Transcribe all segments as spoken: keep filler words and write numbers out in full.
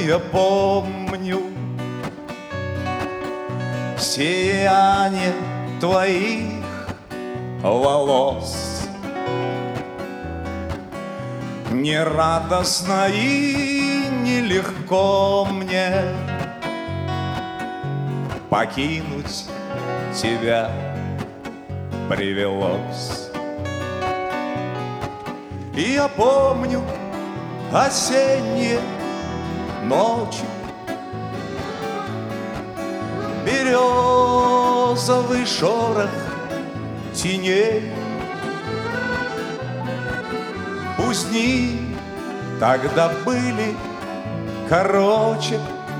я помню сияние твоих волос. Не радостно и нелегко мне покинуть тебя привелось. И я помню осенние ночи, березовый шорох теней. Пусть дни тогда были короче,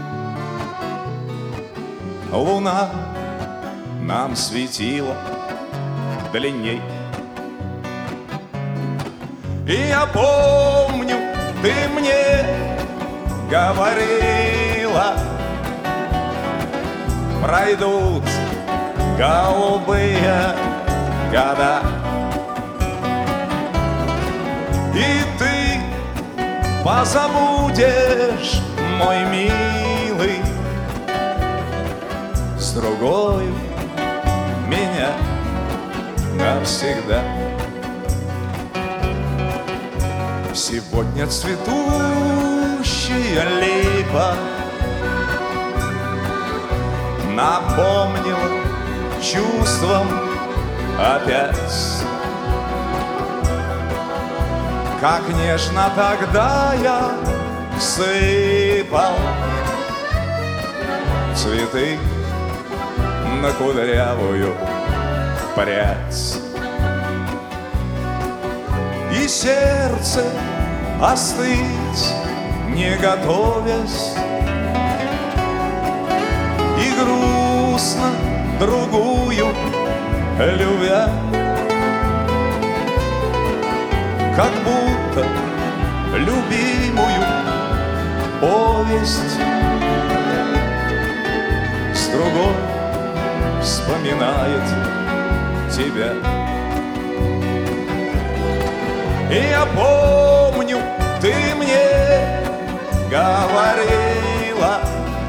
луна нам светила длинней. И я помню, ты мне говорила, пройдут голубые года, и ты позабудешь, мой милый, с другою меня навсегда. Сегодня цветущая липа напомнила чувством опять, как нежно тогда я сыпал цветы на кудрявую прядь. И сердце остыть не готовясь, и грустно другую любя, как будто любимую повесть с другой вспоминает тебя. И я помню, ты мне говорила,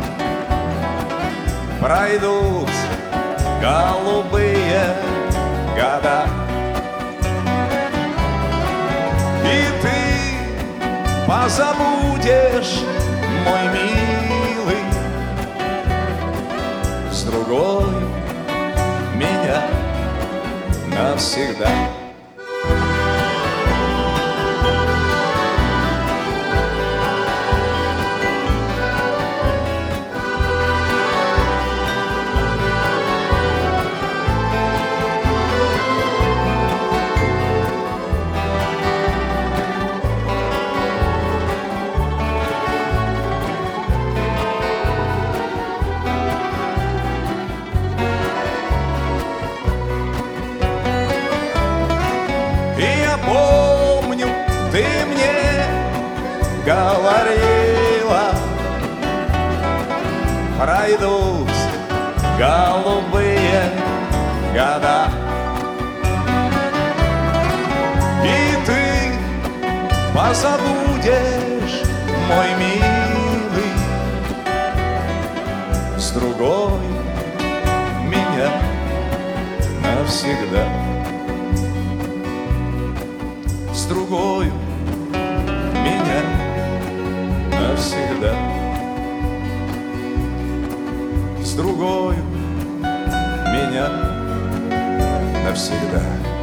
пройдут голубые года, и ты позабудешь, мой милый, с другой меня навсегда. Помню, ты мне говорила, пройдут голубые года, и ты позабудешь, мой милый, с другой меня навсегда. С другою меня навсегда. С другою меня навсегда.